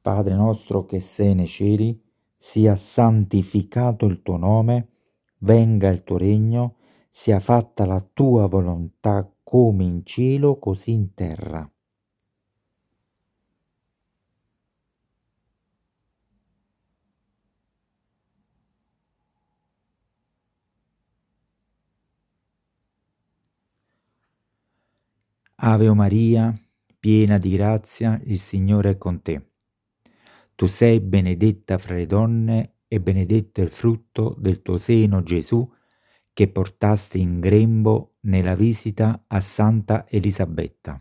Padre nostro che sei nei cieli, sia santificato il tuo nome, venga il tuo regno, sia fatta la tua volontà come in cielo, così in terra. Ave Maria, piena di grazia, il Signore è con te. Tu sei benedetta fra le donne e benedetto è il frutto del tuo seno, Gesù, che portasti in grembo nella visita a Santa Elisabetta.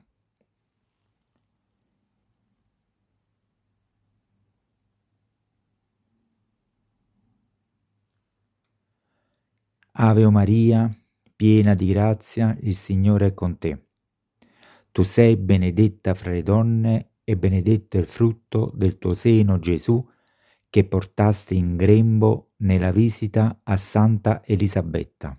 Ave Maria, piena di grazia, il Signore è con te. Tu sei benedetta fra le donne e benedetto è il frutto del tuo seno, Gesù, che portasti in grembo nella visita a Santa Elisabetta.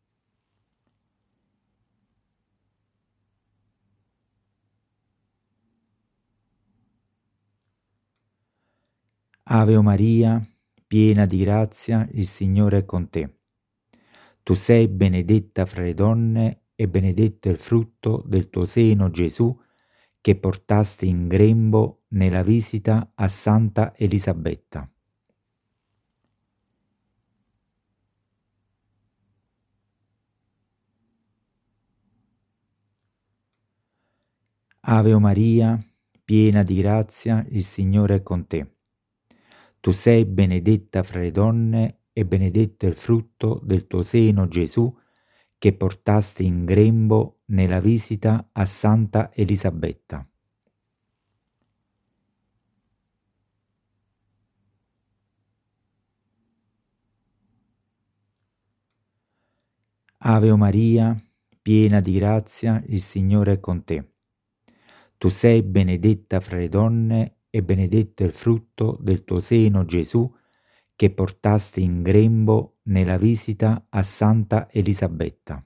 Ave Maria, piena di grazia, il Signore è con te. Tu sei benedetta fra le donne e benedetto è il frutto del tuo seno, Gesù, che portasti in grembo nella visita a Santa Elisabetta. Ave Maria, piena di grazia, il Signore è con te. Tu sei benedetta fra le donne e benedetto è il frutto del tuo seno, Gesù, che portasti in grembo nella visita a Santa Elisabetta. Ave Maria, piena di grazia, il Signore è con te. Tu sei benedetta fra le donne e benedetto è il frutto del tuo seno, Gesù, che portasti in grembo nella visita a Santa Elisabetta.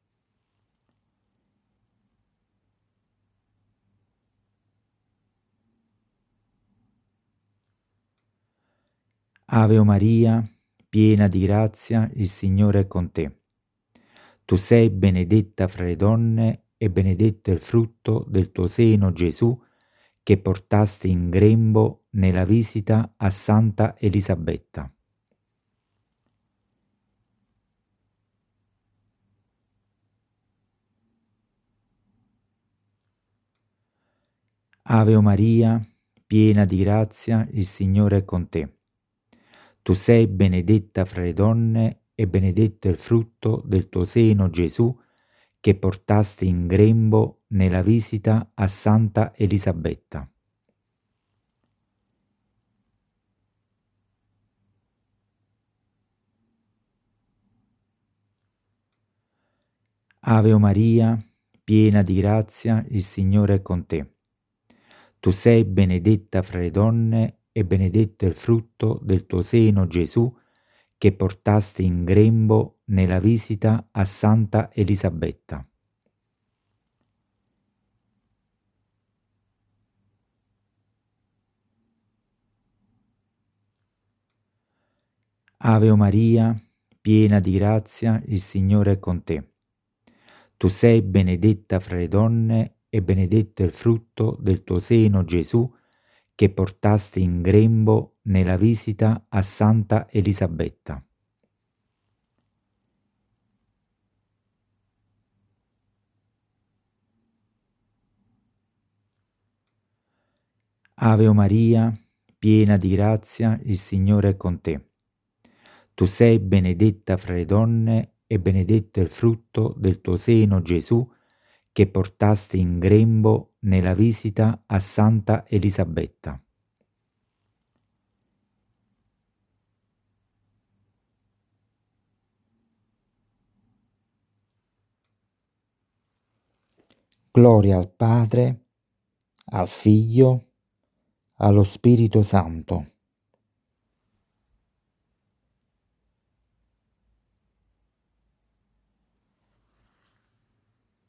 Ave Maria, piena di grazia, il Signore è con te. Tu sei benedetta fra le donne e benedetto è il frutto del tuo seno, Gesù, che portasti in grembo nella visita a Santa Elisabetta. Ave Maria, piena di grazia, il Signore è con te. Tu sei benedetta fra le donne e benedetto è il frutto del tuo seno, Gesù, che portasti in grembo nella visita a Santa Elisabetta. Ave Maria, piena di grazia, il Signore è con te. Tu sei benedetta fra le donne e benedetto è il frutto del tuo seno, Gesù, che portasti in grembo nella visita a Santa Elisabetta. Ave Maria, piena di grazia, il Signore è con te. Tu sei benedetta fra le donne e benedetto è il frutto del tuo seno, Gesù, che portasti in grembo nella visita a Santa Elisabetta. Ave Maria, piena di grazia, il Signore è con te. Tu sei benedetta fra le donne e benedetto è il frutto del tuo seno, Gesù, che portasti in grembo nella visita a Santa Elisabetta. Gloria al Padre, al Figlio, allo Spirito Santo,